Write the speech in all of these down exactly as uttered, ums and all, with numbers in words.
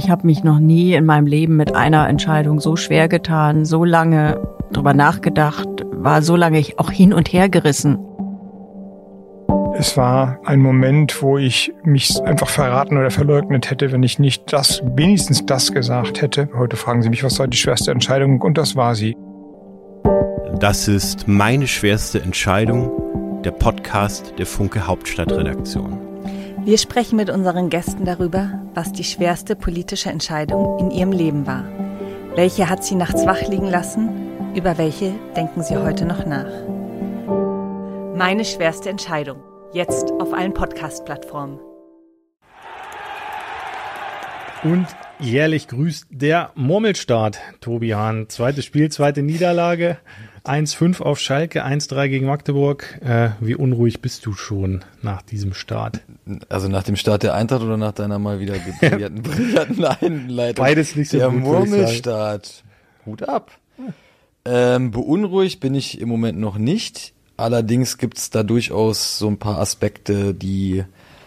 ich habe mich noch nie in meinem Leben mit einer Entscheidung so schwer getan, so lange drüber nachgedacht, war so lange auch hin und her gerissen. Es war ein Moment, wo ich mich einfach verraten oder verleugnet hätte, wenn ich nicht das, wenigstens das gesagt hätte. Heute fragen Sie mich, was war die schwerste Entscheidung? Und das war sie. Das ist Meine schwerste Entscheidung, der Podcast der Funke Hauptstadtredaktion. Wir sprechen mit unseren Gästen darüber, was die schwerste politische Entscheidung in ihrem Leben war. Welche hat sie nachts wach liegen lassen? Über welche denken sie heute noch nach? Meine schwerste Entscheidung. Jetzt auf allen Podcast-Plattformen. Und jährlich grüßt der Murmelstaat, Tobi Hahn. Zweites Spiel, zweite Niederlage. eins fünf auf Schalke, eins drei gegen Magdeburg. Äh, wie unruhig bist du schon nach diesem Start? Also nach dem Start der Eintracht oder nach deiner mal wieder brillanten, brillanten Einleitung? Beides nicht so der gut, Murmelstaat. Hut ab. Ähm, beunruhigt bin ich im Moment noch nicht. Allerdings gibt's da durchaus so ein paar Aspekte, die,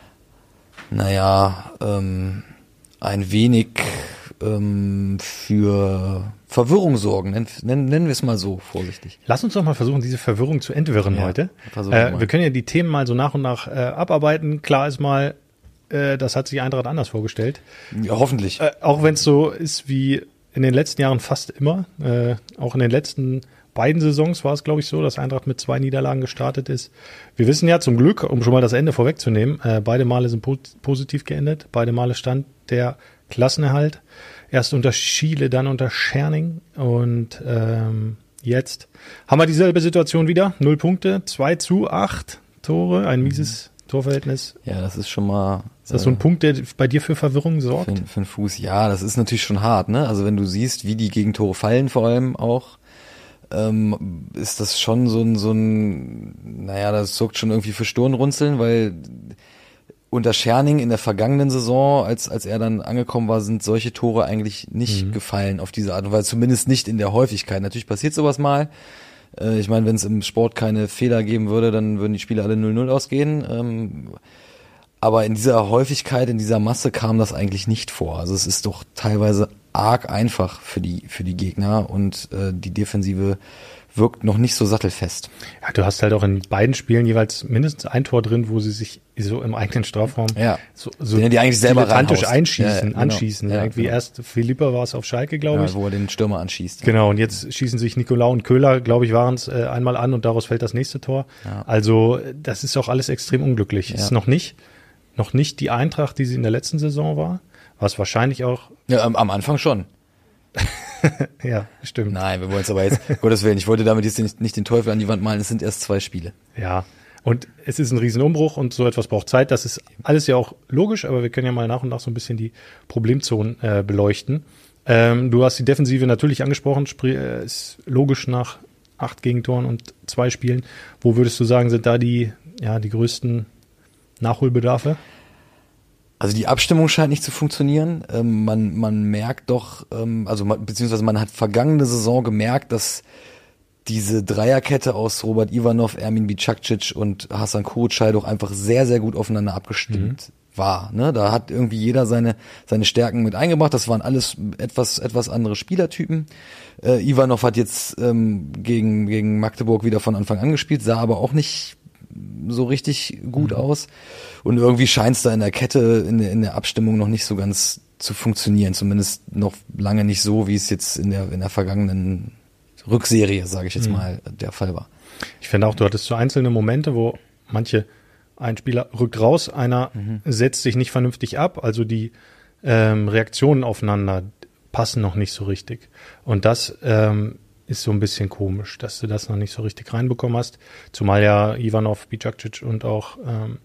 naja, ähm, ein wenig ähm, für Verwirrung sorgen. Nennen, nennen, nennen wir es mal so, vorsichtig. Lass uns doch mal versuchen, diese Verwirrung zu entwirren ja, heute. Äh, wir können ja die Themen mal so nach und nach äh, abarbeiten. Klar ist mal, äh, das hat sich Eintracht anders vorgestellt. Ja, hoffentlich. Äh, auch wenn es so ist wie in den letzten Jahren fast immer. Äh, auch in den letzten beiden Saisons war es, glaube ich, so, dass Eintracht mit zwei Niederlagen gestartet ist. Wir wissen ja zum Glück, um schon mal das Ende vorwegzunehmen, äh, beide Male sind po- positiv geendet. Beide Male stand der Klassenerhalt. Erst unter Schiele, dann unter Scherning. Und ähm, jetzt haben wir dieselbe Situation wieder. Null Punkte, zwei zu acht Tore, ein mieses mhm. Torverhältnis. Ja, das ist schon mal... Ist das so ein Punkt, der bei dir für Verwirrung sorgt? Für, für den Fuß, ja, das ist natürlich schon hart, ne? Also wenn du siehst, wie die Gegentore fallen vor allem auch, ähm, ist das schon so ein, so ein, naja, das sorgt schon irgendwie für Stirnrunzeln, weil unter Scherning in der vergangenen Saison, als als er dann angekommen war, sind solche Tore eigentlich nicht mhm. gefallen auf diese Art und Weise, zumindest nicht in der Häufigkeit. Natürlich passiert sowas mal. Äh, ich meine, wenn es im Sport keine Fehler geben würde, dann würden die Spiele alle null null ausgehen. Ähm, aber in dieser Häufigkeit, in dieser Masse kam das eigentlich nicht vor. Also es ist doch teilweise arg einfach für die für die Gegner und äh, die Defensive wirkt noch nicht so sattelfest. Ja, du hast halt auch in beiden Spielen jeweils mindestens ein Tor drin, wo sie sich so im eigenen Strafraum ja. so, so die eigentlich selber dilettantisch einschießen, ja, ja, genau. anschießen. Ja, Irgendwie genau. erst Philippa war es auf Schalke, glaube ja, ich. Wo er den Stürmer anschießt. Ja. Genau, und jetzt schießen sich Nicolau und Köhler, glaube ich, waren es äh, einmal an und daraus fällt das nächste Tor. Ja. Also das ist auch alles extrem unglücklich. Ja. Ist noch nicht, noch nicht die Eintracht, die sie in der letzten Saison war, was wahrscheinlich auch... Ja, am, am Anfang schon. Ja, stimmt. Nein, wir wollen es aber jetzt, Gottes Willen, ich wollte damit jetzt nicht, nicht den Teufel an die Wand malen, es sind erst zwei Spiele. Ja, und es ist ein Riesenumbruch und so etwas braucht Zeit, das ist alles ja auch logisch, aber wir können ja mal nach und nach so ein bisschen die Problemzonen äh, beleuchten. Ähm, du hast die Defensive natürlich angesprochen, sprich, äh, ist logisch nach acht Gegentoren und zwei Spielen. Wo würdest du sagen, sind da die, ja, die größten Nachholbedarfe? Also die Abstimmung scheint nicht zu funktionieren. Ähm, man, man merkt doch, ähm, also man, beziehungsweise man hat vergangene Saison gemerkt, dass diese Dreierkette aus Robert Ivanov, Ermin Bicakcic und Hasan Kurucay doch einfach sehr, sehr gut aufeinander abgestimmt mhm. war. Ne? Da hat irgendwie jeder seine seine Stärken mit eingebracht. Das waren alles etwas etwas andere Spielertypen. Äh, Ivanov hat jetzt ähm, gegen gegen Magdeburg wieder von Anfang an gespielt, sah aber auch nicht so richtig gut mhm. aus. Und irgendwie scheint es da in der Kette, in der, in der Abstimmung noch nicht so ganz zu funktionieren. Zumindest noch lange nicht so, wie es jetzt in der, in der vergangenen Rückserie, sage ich jetzt mhm. mal, der Fall war. Ich finde auch, du hattest so einzelne Momente, wo manche, ein Spieler rückt raus, einer mhm. setzt sich nicht vernünftig ab. Also die ähm, Reaktionen aufeinander passen noch nicht so richtig. Und das ähm, ist so ein bisschen komisch, dass du das noch nicht so richtig reinbekommen hast. Zumal ja Ivanov, Bicakcic und auch ähm,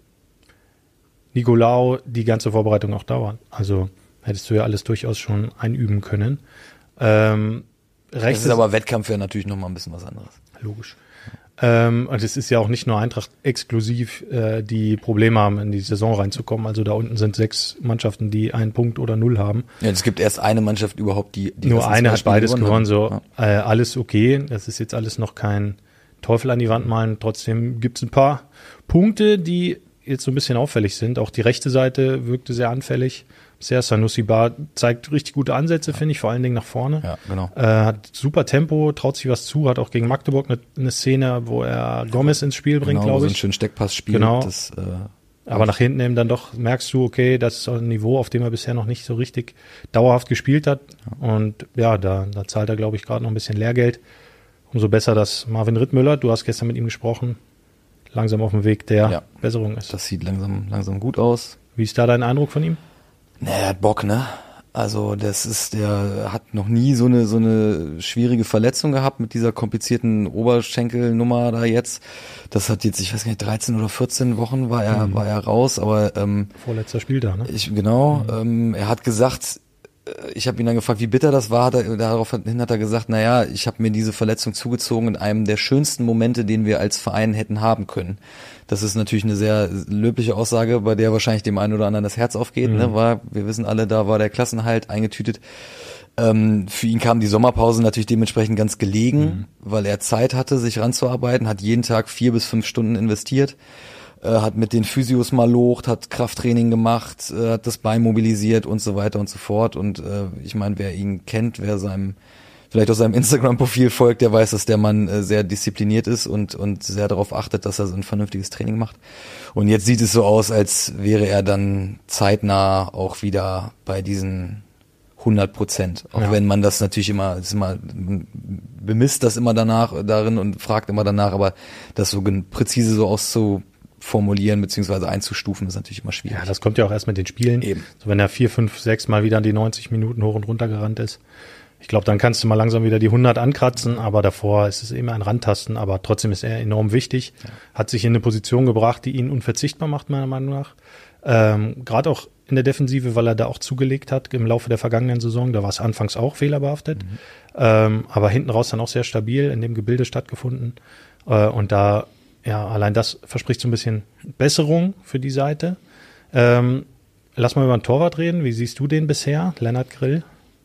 Nicolau die ganze Vorbereitung auch dauern. Also hättest du ja alles durchaus schon einüben können. Ähm, das ist aber Wettkampf ja natürlich nochmal ein bisschen was anderes. Logisch. Ähm, und es ist ja auch nicht nur Eintracht exklusiv, äh, die Probleme haben, in die Saison reinzukommen. Also da unten sind sechs Mannschaften, die einen Punkt oder null haben. Ja, es gibt erst eine Mannschaft überhaupt, die, die nur eine hat beides gewonnen. So ja. äh, alles okay. Das ist jetzt alles noch kein Teufel an die Wand malen. Trotzdem gibt es ein paar Punkte, die jetzt so ein bisschen auffällig sind. Auch die rechte Seite wirkte sehr anfällig. Sehr Sanusi Bar zeigt richtig gute Ansätze, ja. finde ich, vor allen Dingen nach vorne. Ja, genau. Äh, hat super Tempo, traut sich was zu, hat auch gegen Magdeburg eine, eine Szene, wo er Gomez ins Spiel bringt, genau, glaube ich. So einen schönen Steckpass spielt. Genau. Das, äh, Aber nach hinten eben dann doch merkst du, okay, das ist ein Niveau, auf dem er bisher noch nicht so richtig dauerhaft gespielt hat. Ja. Und ja, da, da zahlt er, glaube ich, gerade noch ein bisschen Lehrgeld. Umso besser, dass Marvin Rittmüller, du hast gestern mit ihm gesprochen, langsam auf dem Weg der ja, Besserung ist. Das sieht langsam, langsam gut aus. Wie ist da dein Eindruck von ihm? Na, er hat Bock, ne? Also das ist, der hat noch nie so eine so eine schwierige Verletzung gehabt mit dieser komplizierten Oberschenkelnummer da jetzt. Das hat jetzt, ich weiß gar nicht, dreizehn oder vierzehn Wochen war er mhm. war er raus, aber ähm, vorletzter Spieltag, ne? Ich genau. Mhm. Ähm, er hat gesagt, ich habe ihn dann gefragt, wie bitter das war. Hat er, daraufhin hat er gesagt, naja, ich habe mir diese Verletzung zugezogen in einem der schönsten Momente, den wir als Verein hätten haben können. Das ist natürlich eine sehr löbliche Aussage, bei der wahrscheinlich dem einen oder anderen das Herz aufgeht. Mhm. Ne? War, wir wissen alle, da war der Klassenhalt eingetütet. Ähm, für ihn kam die Sommerpause natürlich dementsprechend ganz gelegen, mhm. weil er Zeit hatte, sich ranzuarbeiten, hat jeden Tag vier bis fünf Stunden investiert. Hat mit den Physios mal locht, hat Krafttraining gemacht, hat das Bein mobilisiert und so weiter und so fort. Und äh, ich meine, wer ihn kennt, wer seinem vielleicht auch seinem Instagram-Profil folgt, der weiß, dass der Mann äh, sehr diszipliniert ist und und sehr darauf achtet, dass er so ein vernünftiges Training macht. Und jetzt sieht es so aus, als wäre er dann zeitnah auch wieder bei diesen hundert Prozent. Auch ja. wenn man das natürlich immer, das ist immer bemisst das immer danach darin und fragt immer danach, aber das so präzise so auszu formulieren bzw. einzustufen, ist natürlich immer schwierig. Ja, das kommt ja auch erst mit den Spielen. Eben. So, wenn er vier, fünf, sechs Mal wieder an die neunzig Minuten hoch und runter gerannt ist. Ich glaube, dann kannst du mal langsam wieder die hundert ankratzen, aber davor ist es immer ein Randtasten, aber trotzdem ist er enorm wichtig. Ja. Hat sich in eine Position gebracht, die ihn unverzichtbar macht, meiner Meinung nach. Ähm, gerade auch in der Defensive, weil er da auch zugelegt hat im Laufe der vergangenen Saison. Da war es anfangs auch fehlerbehaftet, mhm. ähm, aber hinten raus dann auch sehr stabil in dem Gebilde stattgefunden. Äh, und da Ja, allein das verspricht so ein bisschen Besserung für die Seite. Ähm, lass mal über den Torwart reden. Wie siehst du den bisher, Lennart Grill?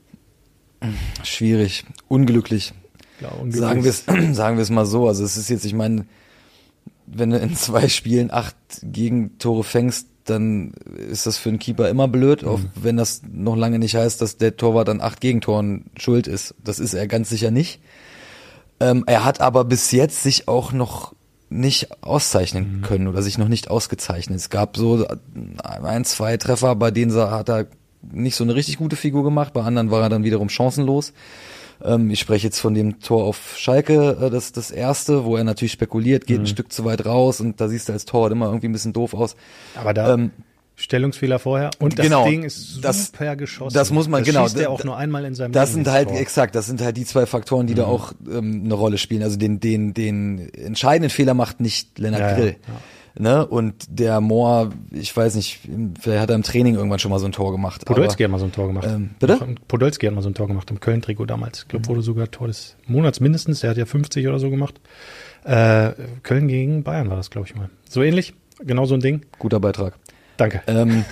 Schwierig, unglücklich. Ja, unglücklich. Sagen wir es, sagen wir es mal so. Also es ist jetzt, ich meine, wenn du in zwei Spielen acht Gegentore fängst, dann ist das für einen Keeper immer blöd, mhm. auch wenn das noch lange nicht heißt, dass der Torwart an acht Gegentoren schuld ist. Das ist er ganz sicher nicht. Ähm, er hat aber bis jetzt sich auch noch nicht auszeichnen können oder sich noch nicht ausgezeichnet. Es gab so ein, zwei Treffer, bei denen hat er nicht so eine richtig gute Figur gemacht, bei anderen war er dann wiederum chancenlos. Ähm, ich spreche jetzt von dem Tor auf Schalke, äh, das das erste, wo er natürlich spekuliert, geht mhm. ein Stück zu weit raus und da siehst du als Torwart immer irgendwie ein bisschen doof aus. Aber da ähm, Stellungsfehler vorher und das genau, Ding ist super das, geschossen. Das muss man, das genau. schießt er auch nur einmal in seinem Das Leben sind halt, Tor. exakt, das sind halt die zwei Faktoren, die mhm. da auch ähm, eine Rolle spielen. Also den den den entscheidenden Fehler macht nicht Lennart ja, Grill. Ja, ja. Ne? Und der Mohr, ich weiß nicht, vielleicht hat er im Training irgendwann schon mal so ein Tor gemacht. Podolski aber, hat mal so ein Tor gemacht. Ähm, bitte? Podolski hat mal so ein Tor gemacht im Köln-Trikot damals. Ich glaube, wurde sogar Tor des Monats mindestens. Der hat ja fünfzig oder so gemacht. Äh, Köln gegen Bayern war das, glaube ich mal. So ähnlich, genau so ein Ding. Guter Beitrag. Danke. Ähm,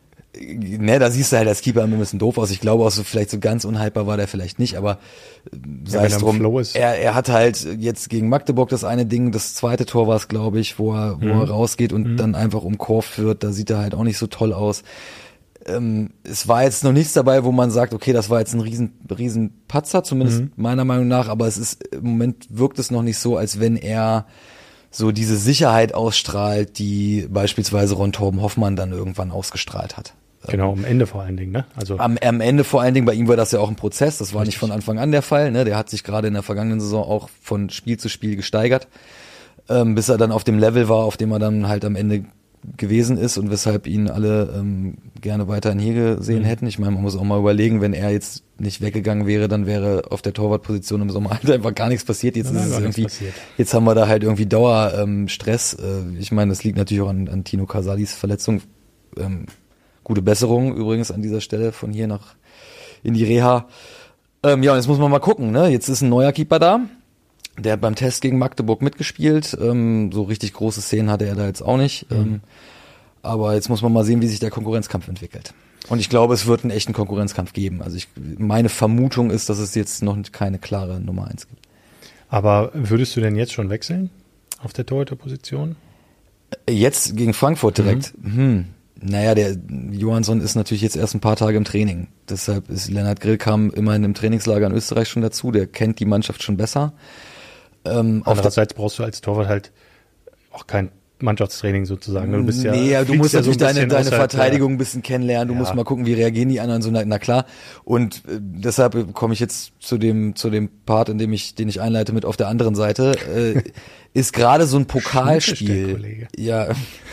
ne, da siehst du halt als Keeper immer ein bisschen doof aus. Ich glaube auch so, vielleicht so ganz unhaltbar war der vielleicht nicht, aber sei ja, es drum. Er, er hat halt jetzt gegen Magdeburg das eine Ding, das zweite Tor war es, glaube ich, wo er, wo mhm. er rausgeht und mhm. dann einfach umkurvt wird. Da sieht er halt auch nicht so toll aus. Ähm, es war jetzt noch nichts dabei, wo man sagt, okay, das war jetzt ein riesen, riesen Patzer, zumindest mhm. meiner Meinung nach, aber es ist, im Moment wirkt es noch nicht so, als wenn er so diese Sicherheit ausstrahlt, die beispielsweise Ron Torben Hoffmann dann irgendwann ausgestrahlt hat. Genau, am Ende vor allen Dingen, ne? Also am, am Ende vor allen Dingen, bei ihm war das ja auch ein Prozess, das war richtig. Nicht von Anfang an der Fall, ne? Der hat sich gerade in der vergangenen Saison auch von Spiel zu Spiel gesteigert, ähm, bis er dann auf dem Level war, auf dem er dann halt am Ende gewesen ist und weshalb ihn alle ähm, gerne weiterhin hier gesehen mhm. hätten. Ich meine, man muss auch mal überlegen, wenn er jetzt nicht weggegangen wäre, dann wäre auf der Torwartposition im Sommer halt einfach gar nichts passiert. Jetzt ja, ist es irgendwie, jetzt haben wir da halt irgendwie Dauerstress. Ähm, äh, ich meine, das liegt natürlich auch an, an Tino Casalis Verletzung. Ähm, gute Besserung übrigens an dieser Stelle von hier nach in die Reha. Ähm, ja, und jetzt muss man mal gucken, ne? Jetzt ist ein neuer Keeper da. Der hat beim Test gegen Magdeburg mitgespielt. Ähm, so richtig große Szenen hatte er da jetzt auch nicht. Mhm. Ähm, aber jetzt muss man mal sehen, wie sich der Konkurrenzkampf entwickelt. Und ich glaube, es wird einen echten Konkurrenzkampf geben. Also ich, meine Vermutung ist, dass es jetzt noch keine klare Nummer eins gibt. Aber würdest du denn jetzt schon wechseln auf der Torhüterposition? Jetzt gegen Frankfurt direkt? Mhm. Hm. Naja, der Johansson ist natürlich jetzt erst ein paar Tage im Training. Deshalb ist Lennart Grill kam immerhin im Trainingslager in Österreich schon dazu. Der kennt die Mannschaft schon besser. Ähm, Andererseits brauchst du als Torwart halt auch kein Mannschaftstraining sozusagen. Du bist ja, nee, ja, du musst ja natürlich so deine, deine außerhalb, Verteidigung ein bisschen kennenlernen. Du ja. musst mal gucken, wie reagieren die anderen so, na, na klar. Und äh, deshalb komme ich jetzt zu dem zu dem Part, in dem ich den ich einleite mit auf der anderen Seite. Äh, ist gerade so ein Pokalspiel. Ja,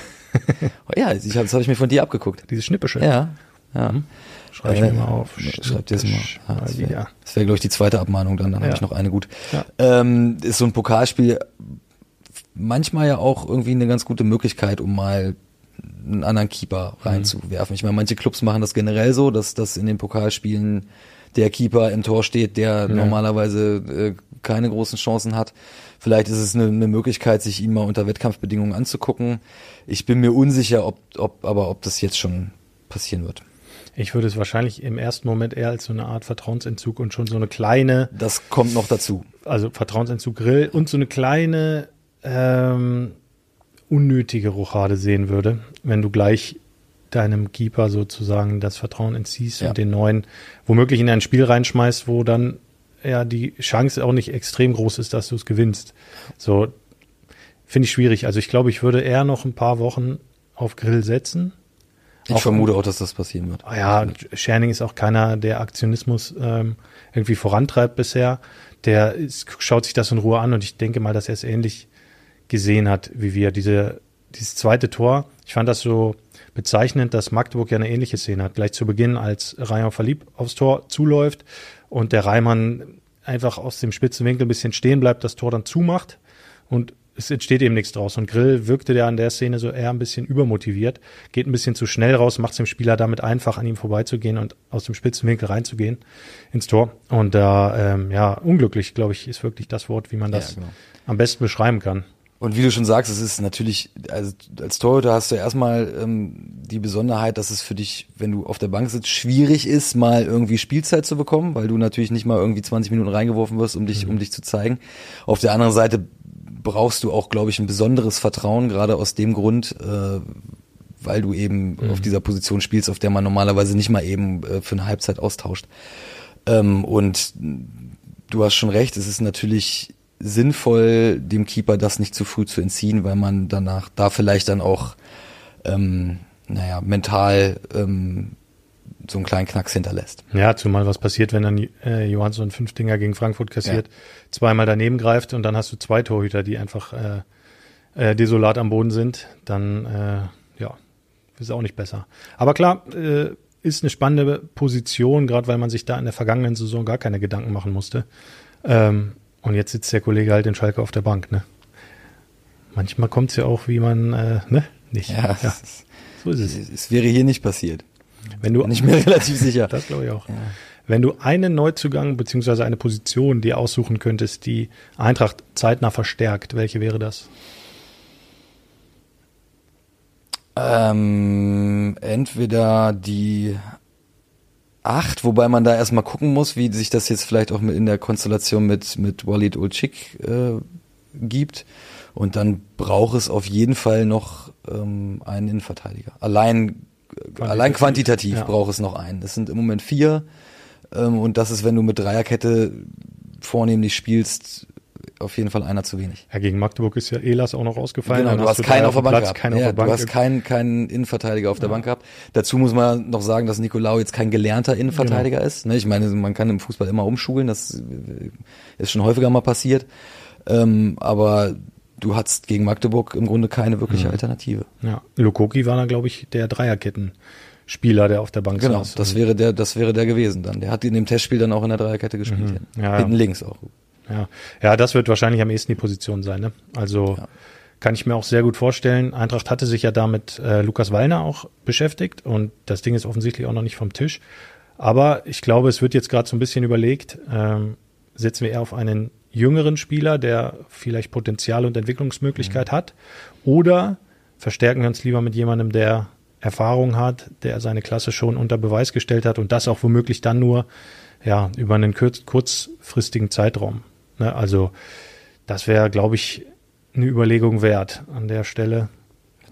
ja, ich hab, das habe ich mir von dir abgeguckt. Diese Schnippische. Ja, ja. Mhm. Schreib ich äh, mir mal auf. Schreib dir das mal. Ja, das wäre, ja. wär, glaube ich, die zweite Abmahnung dann. Dann ja. habe ich noch eine gut. Ja. Ähm, ist so ein Pokalspiel manchmal ja auch irgendwie eine ganz gute Möglichkeit, um mal einen anderen Keeper reinzuwerfen. Ich meine, manche Clubs machen das generell so, dass das in den Pokalspielen der Keeper im Tor steht, der ja. normalerweise äh, keine großen Chancen hat. Vielleicht ist es eine, eine Möglichkeit, sich ihn mal unter Wettkampfbedingungen anzugucken. Ich bin mir unsicher, ob, ob, aber ob das jetzt schon passieren wird. Ich würde es wahrscheinlich im ersten Moment eher als so eine Art Vertrauensentzug und schon so eine kleine... Das kommt noch dazu. Also Vertrauensentzug Grill und so eine kleine ähm, unnötige Rochade sehen würde, wenn du gleich deinem Keeper sozusagen das Vertrauen entziehst ja. und den neuen womöglich in ein Spiel reinschmeißt, wo dann ja die Chance auch nicht extrem groß ist, dass du es gewinnst. So finde ich schwierig. Also ich glaube, ich würde eher noch ein paar Wochen auf Grill setzen. Ich auch, vermute auch, dass das passieren wird. Ja, Scherning ist auch keiner, der Aktionismus ähm, irgendwie vorantreibt bisher. Der ist, schaut sich das in Ruhe an und ich denke mal, dass er es ähnlich gesehen hat, wie wir. Diese, dieses zweite Tor, ich fand das so bezeichnend, dass Magdeburg ja eine ähnliche Szene hat. Gleich zu Beginn, als Reimann verliebt aufs Tor zuläuft und der Reimann einfach aus dem spitzen Winkel ein bisschen stehen bleibt, das Tor dann zumacht und es entsteht eben nichts draus. Und Grill wirkte der an der Szene so eher ein bisschen übermotiviert, geht ein bisschen zu schnell raus, macht es dem Spieler damit einfach, an ihm vorbeizugehen und aus dem spitzen Winkel reinzugehen ins Tor. Und da, ähm, ja, unglücklich, glaube ich, ist wirklich das Wort, wie man das ja, genau. am besten beschreiben kann. Und wie du schon sagst, es ist natürlich, also als Torhüter hast du erstmal ähm, die Besonderheit, dass es für dich, wenn du auf der Bank sitzt, schwierig ist, mal irgendwie Spielzeit zu bekommen, weil du natürlich nicht mal irgendwie zwanzig Minuten reingeworfen wirst, um dich, mhm. um dich zu zeigen. Auf der anderen Seite brauchst du auch, glaube ich, ein besonderes Vertrauen, gerade aus dem Grund, äh, weil du eben mhm. auf dieser Position spielst, auf der man normalerweise nicht mal eben äh, für eine Halbzeit austauscht. Ähm, und du hast schon recht, es ist natürlich sinnvoll, dem Keeper das nicht zu früh zu entziehen, weil man danach da vielleicht dann auch ähm, naja, mental ähm, so einen kleinen Knacks hinterlässt. Ja, zumal was passiert, wenn dann äh, Johansson fünf Dinger gegen Frankfurt kassiert, ja. zweimal daneben greift und dann hast du zwei Torhüter, die einfach äh, äh, desolat am Boden sind, dann äh, ja, ist auch nicht besser. Aber klar, äh, ist eine spannende Position, gerade weil man sich da in der vergangenen Saison gar keine Gedanken machen musste. Ähm, Und jetzt sitzt der Kollege halt in Schalke auf der Bank, ne? Manchmal kommt es ja auch, wie man, äh, ne? Nicht. Ja, ja. So ist es. Es wäre hier nicht passiert. Wenn du, Bin ich mir relativ sicher. Das glaube ich auch. Ja. Wenn du einen Neuzugang beziehungsweise eine Position dir aussuchen könntest, die Eintracht zeitnah verstärkt, welche wäre das? Ähm, entweder die Acht, wobei man da erstmal gucken muss, wie sich das jetzt vielleicht auch mit in der Konstellation mit mit Walid Ulcik äh, gibt. Und dann braucht es auf jeden Fall noch ähm, einen Innenverteidiger. Allein quantitativ, allein quantitativ ja. braucht es noch einen. Es sind im Moment vier ähm, und das ist, wenn du mit Dreierkette vornehmlich spielst, auf jeden Fall einer zu wenig. Ja, gegen Magdeburg ist ja Elas auch noch ausgefallen. Genau, du hast, hast keinen auf der Bank gehabt. Keinen ja, auf der Bank. Du hast keinen, keinen Innenverteidiger auf der ja. Bank gehabt. Dazu muss man noch sagen, dass Nicolau jetzt kein gelernter Innenverteidiger genau. ist. Ich meine, man kann im Fußball immer umschulen, das ist schon häufiger mal passiert. Ähm, aber du hattest gegen Magdeburg im Grunde keine wirkliche ja. Alternative. Ja, Lukoki war da, glaube ich, der Dreierketten-Spieler, der auf der Bank genau, saß. Genau, das wäre der, das wäre der gewesen dann. Der hat in dem Testspiel dann auch in der Dreierkette gespielt. Mhm. Ja, hinten links auch. Ja, ja, das wird wahrscheinlich am ehesten die Position sein. Ne? Also ja. kann ich mir auch sehr gut vorstellen. Eintracht hatte sich ja da mit äh, Lukas Wallner auch beschäftigt und das Ding ist offensichtlich auch noch nicht vom Tisch. Aber ich glaube, es wird jetzt gerade so ein bisschen überlegt, ähm, setzen wir eher auf einen jüngeren Spieler, der vielleicht Potenzial und Entwicklungsmöglichkeit mhm. hat, oder verstärken wir uns lieber mit jemandem, der Erfahrung hat, der seine Klasse schon unter Beweis gestellt hat und das auch womöglich dann nur ja über einen kurz, kurzfristigen Zeitraum. Ne? Also das wäre, glaube ich, eine Überlegung wert an der Stelle.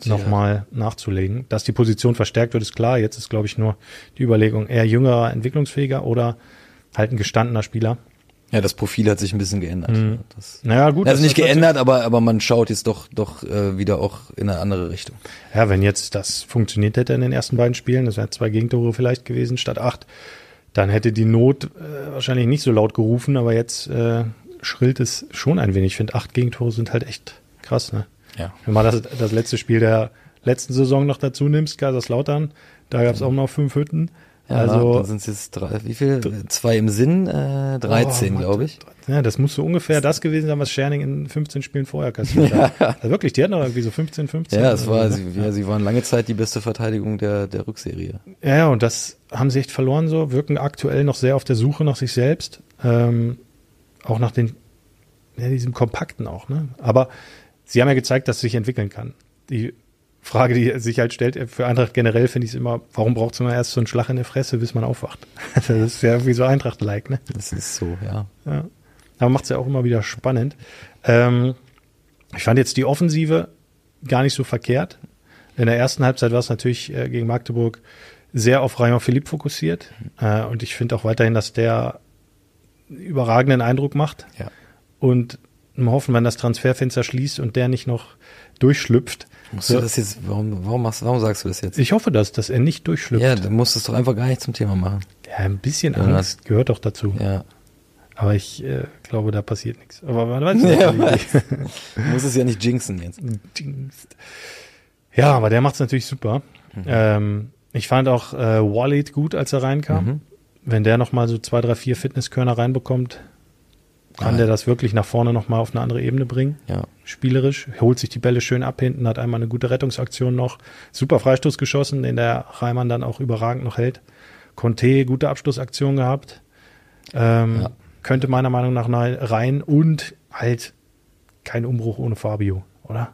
nochmal nachzulegen. Dass die Position verstärkt wird, ist klar. Jetzt ist, glaube ich, nur die Überlegung, eher jüngerer, entwicklungsfähiger oder halt ein gestandener Spieler. Ja, das Profil hat sich ein bisschen geändert. Mhm. Das, naja, gut. also nicht geändert, aber aber man schaut jetzt doch doch äh, wieder auch in eine andere Richtung. Ja, wenn jetzt das funktioniert hätte in den ersten beiden Spielen, das wären zwei Gegentore vielleicht gewesen statt acht, dann hätte die Not äh, wahrscheinlich nicht so laut gerufen, aber jetzt äh, schrillt es schon ein wenig. Ich finde, acht Gegentore sind halt echt krass, ne? Ja. Wenn man das, das letzte Spiel der letzten Saison noch dazu nimmst, Kaiserslautern, da gab es auch noch fünf Hütten. Ja, also dann sind es jetzt drei, wie viel? Zwei im Sinn, äh, dreizehn, oh, glaube ich. Ja, das muss so ungefähr das gewesen sein, was Scherning in fünfzehn Spielen vorher kassiert hat. Ja. Also wirklich, die hatten doch irgendwie so fünfzehn, fünfzehn. Ja, es war, sie, ja, sie waren lange Zeit die beste Verteidigung der, der Rückserie. Ja, ja, und das haben sie echt verloren so, wirken aktuell noch sehr auf der Suche nach sich selbst. Ähm, auch nach den, ja, diesem Kompakten auch, ne? Aber sie haben ja gezeigt, dass es sich entwickeln kann. Die Frage, die sich halt stellt, für Eintracht generell finde ich es immer, warum braucht es immer erst so einen Schlag in der Fresse, bis man aufwacht? Das ist ja irgendwie so Eintracht-like, ne? Das ist so, ja. ja. Aber macht es ja auch immer wieder spannend. Ähm, ich fand jetzt die Offensive gar nicht so verkehrt. In der ersten Halbzeit war es natürlich äh, gegen Magdeburg sehr auf Raymond Philippe fokussiert. Äh, und ich finde auch weiterhin, dass der überragenden Eindruck macht. Ja. Und wir hoffen, wenn das Transferfenster schließt und der nicht noch durchschlüpft. Musst du das jetzt, warum, warum, machst, warum sagst du das jetzt? Ich hoffe das, dass er nicht durchschlüpft. Ja, dann musst du es doch einfach gar nicht zum Thema machen. Ja, ein bisschen Ja, Angst gehört doch dazu. Ja. Aber ich äh, glaube, da passiert nichts. Aber man weiß nicht. Ja, du musst es ja nicht jinxen jetzt. Ja, aber der macht es natürlich super. Mhm. Ähm, ich fand auch äh, Walid gut, als er reinkam. Mhm. Wenn der nochmal so zwei, drei, vier Fitnesskörner reinbekommt, kann Ah, der das wirklich nach vorne nochmal auf eine andere Ebene bringen. Ja. Spielerisch, holt sich die Bälle schön ab hinten, hat einmal eine gute Rettungsaktion noch. Super Freistoß geschossen, den der Reimann dann auch überragend noch hält. Conte, gute Abschlussaktion gehabt. Ähm, Ja. Könnte meiner Meinung nach rein und halt kein Umbruch ohne Fabio, oder?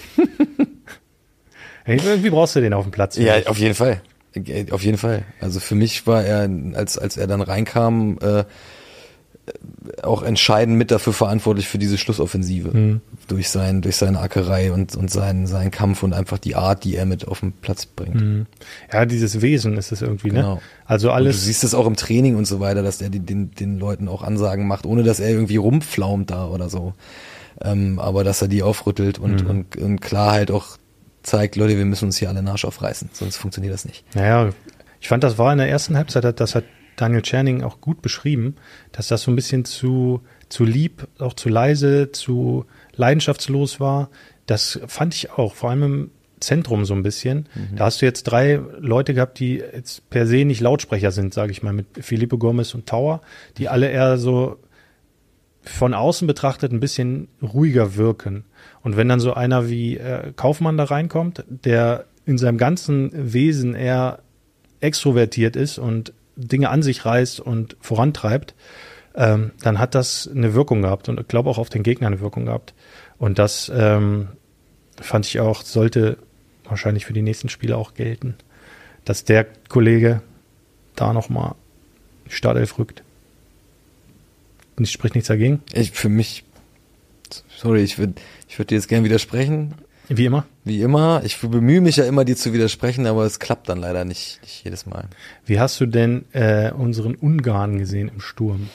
Irgendwie brauchst du den auf dem Platz. Ja, auf jeden Fall. Auf jeden Fall. Also für mich war er, als, als er dann reinkam, äh, auch entscheidend mit dafür verantwortlich für diese Schlussoffensive. Mhm. Durch sein, durch seine Ackerei und, und seinen, seinen Kampf und einfach die Art, die er mit auf den Platz bringt. Mhm. Ja, dieses Wesen ist es irgendwie, Genau. ne? Also Und alles. du siehst es auch im Training und so weiter, dass der den, den, den Leuten auch Ansagen macht, ohne dass er irgendwie rumflaumt da oder so. Ähm, aber dass er die aufrüttelt und, Mhm. und, und klar halt auch zeigt, Leute, wir müssen uns hier alle den Arsch aufreißen, sonst funktioniert das nicht. Naja, ich fand, das war in der ersten Halbzeit, das hat Daniel Tscherning auch gut beschrieben, dass das so ein bisschen zu, zu lieb, auch zu leise, zu leidenschaftslos war. Das fand ich auch, vor allem im Zentrum so ein bisschen. Mhm. Da hast du jetzt drei Leute gehabt, die jetzt per se nicht Lautsprecher sind, sage ich mal, mit Felipe Gomez und Tauer, die alle eher so von außen betrachtet ein bisschen ruhiger wirken. Und wenn dann so einer wie äh, Kaufmann da reinkommt, der in seinem ganzen Wesen eher extrovertiert ist und Dinge an sich reißt und vorantreibt, ähm, dann hat das eine Wirkung gehabt und ich glaube auch auf den Gegner eine Wirkung gehabt. Und das ähm, fand ich auch, sollte wahrscheinlich für die nächsten Spiele auch gelten, dass der Kollege da nochmal die Startelf rückt. Und spricht nichts dagegen. Ich, für mich, sorry, ich würde ich würd dir jetzt gerne widersprechen. Wie immer. Wie immer. Ich bemühe mich ja immer, dir zu widersprechen, aber es klappt dann leider nicht, nicht jedes Mal. Wie hast du denn äh, unseren Ungarn gesehen im Sturm?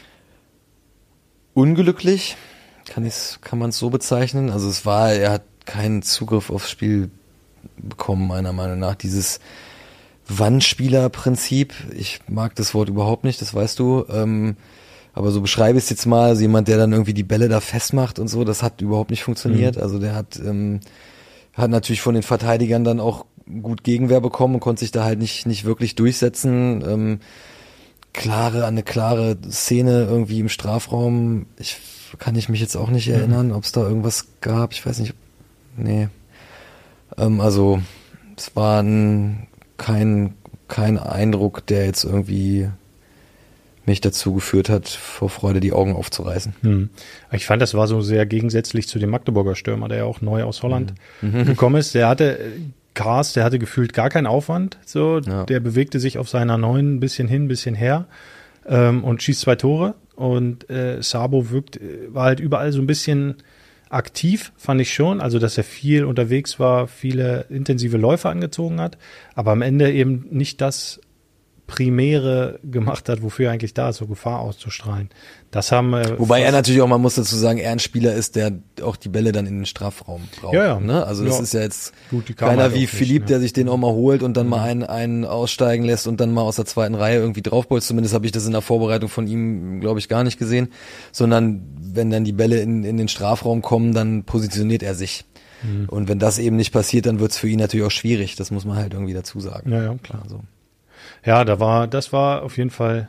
Unglücklich, kann ich's, kann man es so bezeichnen. Also es war, er hat keinen Zugriff aufs Spiel bekommen, meiner Meinung nach. Dieses Wandspieler-Prinzip, ich mag das Wort überhaupt nicht, das weißt du, ähm, aber so beschreibe ich es jetzt mal, also jemand, der dann irgendwie die Bälle da festmacht und so, das hat überhaupt nicht funktioniert. Mhm. Also der hat, ähm, hat natürlich von den Verteidigern dann auch gut Gegenwehr bekommen und konnte sich da halt nicht, nicht wirklich durchsetzen. Ähm, klare, eine klare Szene irgendwie im Strafraum, ich kann ich mich jetzt auch nicht erinnern, mhm. ob es da irgendwas gab, ich weiß nicht, nee. Ähm, also es war ein, kein, kein Eindruck, der jetzt irgendwie mich dazu geführt hat, vor Freude die Augen aufzureißen. Hm. Ich fand, das war so sehr gegensätzlich zu dem Magdeburger Stürmer, der ja auch neu aus Holland mhm. gekommen ist. Der hatte, Kars, der hatte gefühlt gar keinen Aufwand. So, ja. Der bewegte sich auf seiner neuen ein bisschen hin, ein bisschen her ähm, und schießt zwei Tore. Und äh, Sabo wirkt, war halt überall so ein bisschen aktiv, fand ich schon. Also, dass er viel unterwegs war, viele intensive Läufe angezogen hat, aber am Ende eben nicht das Primäre gemacht hat, wofür er eigentlich da ist, so Gefahr auszustrahlen. Das haben äh, Wobei er natürlich auch, man muss dazu sagen, er ein Spieler ist, der auch die Bälle dann in den Strafraum braucht. Ja, ja. Ne? Also das Ja. ist ja jetzt Gut, die kam keiner halt wie auch Philipp, nicht, ne? der sich den auch mal holt und dann mal einen, einen aussteigen lässt und dann mal aus der zweiten Reihe irgendwie draufbolzt. Zumindest habe ich das in der Vorbereitung von ihm, glaube ich, gar nicht gesehen. Sondern wenn dann die Bälle in, in den Strafraum kommen, dann positioniert er sich. Mhm. Und wenn das eben nicht passiert, dann wird es für ihn natürlich auch schwierig. Das muss man halt irgendwie dazu sagen. Ja, ja, klar. Also. Ja, da war, das war auf jeden Fall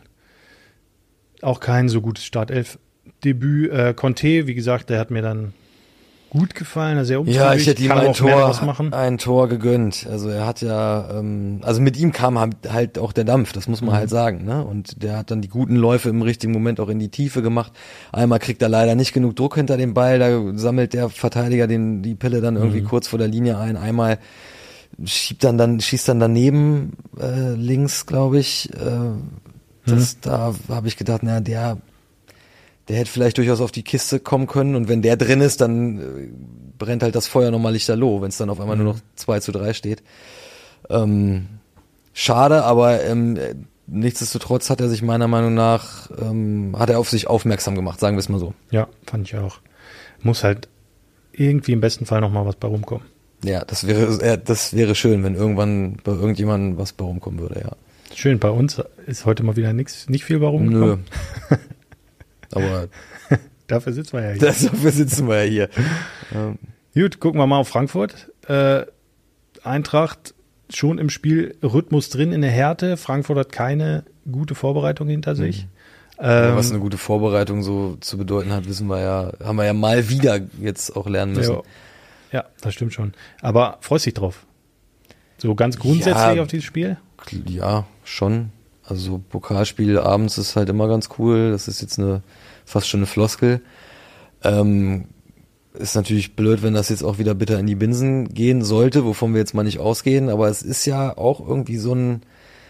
auch kein so gutes Startelf-Debüt. Äh, Conte, wie gesagt, der hat mir dann gut gefallen, er sehr umtriebig. Ja, ich hätte ihm kann ein auch mehr Tor, draus machen. ein Tor gegönnt. Also er hat ja, ähm, also mit ihm kam halt auch der Dampf, das muss man mhm. halt sagen. Ne? Und der hat dann die guten Läufe im richtigen Moment auch in die Tiefe gemacht. Einmal kriegt er leider nicht genug Druck hinter dem Ball, da sammelt der Verteidiger den, die Pille dann irgendwie mhm. kurz vor der Linie ein. Einmal schiebt dann dann schießt dann daneben äh, links, glaube ich. Äh, das, mhm. Da habe ich gedacht, na der der hätte vielleicht durchaus auf die Kiste kommen können und wenn der drin ist, dann äh, brennt halt das Feuer nochmal lichterloh, wenn es dann auf einmal mhm. nur noch zwei zu drei steht. Ähm, schade, aber ähm, nichtsdestotrotz hat er sich meiner Meinung nach ähm, hat er auf sich aufmerksam gemacht, sagen wir es mal so. Ja, fand ich auch. Muss halt irgendwie im besten Fall nochmal was bei rumkommen. Ja, das wäre, das wäre schön, wenn irgendwann bei irgendjemandem was bei rumkommen würde, ja. Schön, bei uns ist heute mal wieder nichts, nicht viel bei rumgekommen. Nö. Aber dafür sitzen wir ja hier. Das, dafür sitzen wir ja hier. ähm. Gut, gucken wir mal auf Frankfurt. Äh, Eintracht schon im Spiel, Rhythmus drin in der Härte. Frankfurt hat keine gute Vorbereitung hinter sich. Mhm. Ähm, was eine gute Vorbereitung so zu bedeuten hat, wissen wir ja, haben wir ja mal wieder jetzt auch lernen müssen. Ja. Ja, das stimmt schon. Aber freust dich drauf? So ganz grundsätzlich ja, auf dieses Spiel? Ja, schon. Also Pokalspiel abends ist halt immer ganz cool. Das ist jetzt eine fast schon eine Floskel. Ähm, ist natürlich blöd, wenn das jetzt auch wieder bitter in die Binsen gehen sollte, wovon wir jetzt mal nicht ausgehen. Aber es ist ja auch irgendwie so ein,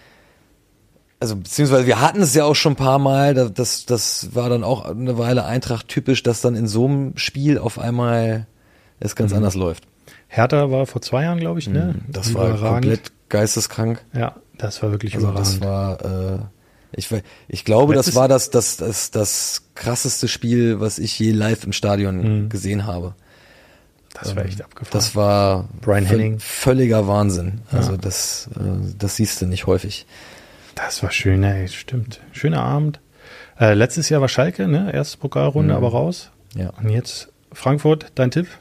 also beziehungsweise wir hatten es ja auch schon ein paar Mal. Das, das war dann auch eine Weile Eintracht typisch, dass dann in so einem Spiel auf einmal es ganz mhm. anders läuft. Hertha war vor zwei Jahren, glaube ich, ne? Das Die war überragend. Komplett geisteskrank. Ja, das war wirklich also überragend. Das war, äh, ich, ich glaube, Letztes das war das, das, das, das krasseste Spiel, was ich je live im Stadion mhm. gesehen habe. Das war echt abgefahren. Das war Brian Henning. Völliger Wahnsinn. Also ja. das, äh, das siehst du nicht häufig. Das war schön, ey, stimmt. Schöner Abend. Äh, letztes Jahr war Schalke, ne? Erste Pokalrunde, mhm. aber raus. Ja. Und jetzt Frankfurt, dein Tipp?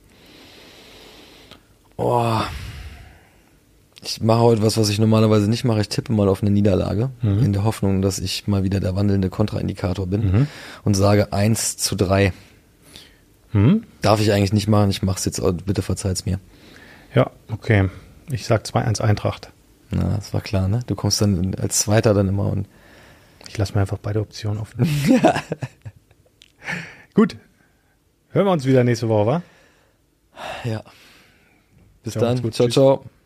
Oh, ich mache heute was, was ich normalerweise nicht mache. Ich tippe mal auf eine Niederlage, mhm. in der Hoffnung, dass ich mal wieder der wandelnde Kontraindikator bin mhm. und sage eins zu drei. Mhm. Darf ich eigentlich nicht machen, ich mache es jetzt, bitte verzeiht's mir. Ja, okay. Ich sag zwei eins Eintracht. Na, das war klar, ne? Du kommst dann als Zweiter dann immer und ich lasse mir einfach beide Optionen offen. Ja. Gut. Hören wir uns wieder nächste Woche, wa? Ja. Bis ciao, dann. Gut. Ciao, Tschüss. ciao.